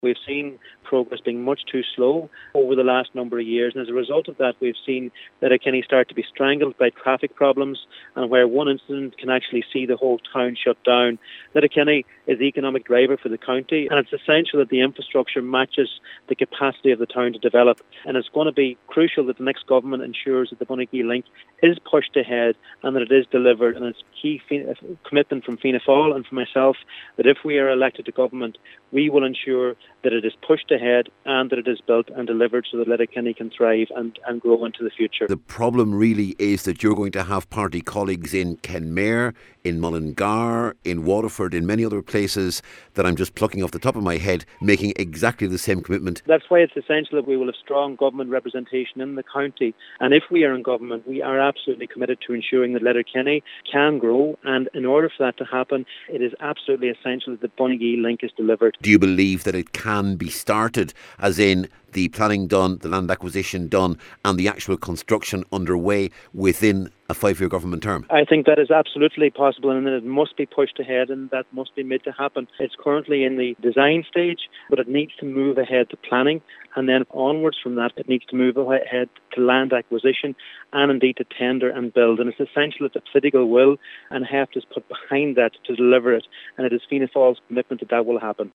We've seen progress being much too slow over the last number of years, and as a result of that, we've seen Letterkenny start to be strangled by traffic problems, and where one incident can actually see the whole town shut down. Letterkenny is the economic driver for the county, and it's essential that the infrastructure matches the capacity of the town to develop. And it's going to be crucial that the next government ensures that the Bunagee Link is pushed ahead and that it is delivered. And it's key commitment from Fianna Fáil and from myself that if we are elected to government, we will ensure that it is pushed ahead and that it is built and delivered so that Letterkenny can thrive and grow into the future. The problem really is that you're going to have party colleagues in Kenmare, in Mullingar, in Waterford, in many other places that I'm just plucking off the top of my head, making exactly the same commitment. That's why it's essential that we will have strong government representation in the county. And if we are in government, we are absolutely committed to ensuring that Letterkenny can grow. And in order for that to happen, it is absolutely essential that the Bunagee Link is delivered. Do you believe that it can be started, as in the planning done, the land acquisition done, and the actual construction underway within a 5-year government term? I think that is absolutely possible, and that it must be pushed ahead, and that must be made to happen. It's currently in the design stage, but it needs to move ahead to planning, and then onwards from that, it needs to move ahead to land acquisition and indeed to tender and build. And it's essential that the political will and heft is put behind that to deliver it, and it is Fianna Fáil's commitment that that will happen.